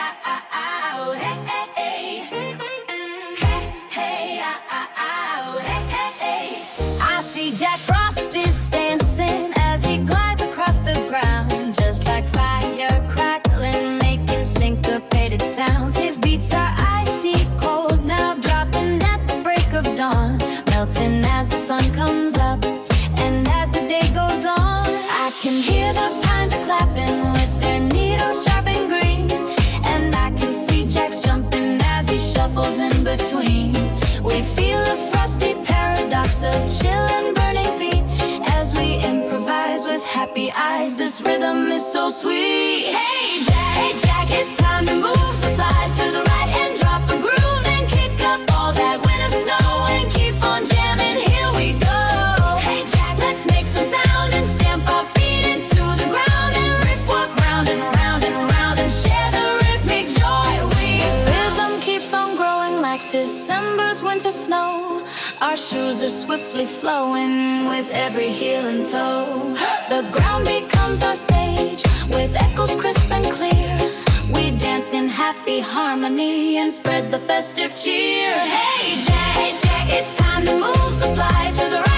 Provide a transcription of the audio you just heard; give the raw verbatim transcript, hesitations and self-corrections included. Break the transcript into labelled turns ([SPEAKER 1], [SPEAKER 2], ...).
[SPEAKER 1] ah, ah, ah, oh, hey, hey, hey. Hey, hey, ah, ah, ah, oh, hey, hey, hey. I see Jack Frost is dancing as he glides across the ground, just like fire crackling, making syncopated sounds. His beats are icy cold now, dropping at the break of dawn, melting as the sun comes up and as the day goes on. I can hear the pines are clapping with their needles sharp and green, and I can see Jack's jumping as he shuffles in between. We feel a frosty paradox of chill and burning feet as we improvise with happy eyes. This rhythm is so sweet. Hey Jack, hey Jack, it's time to move, so slide to the right and drop a groove, then kick up all that winter snow and keep on jamming. Here we go. Hey Jack, let's make some sound and stamp our feet into the ground and riff, walk round and round and round and share the rhythmic joy. We the rhythm keeps on growing like December's winter snow. Our shoes are swiftly flowing with every heel and toe. The ground becomes our stage with echoes crisp and clear. We dance in happy harmony and spread the festive cheer. Hey Jack, hey Jack, it's time to move, so slide to the right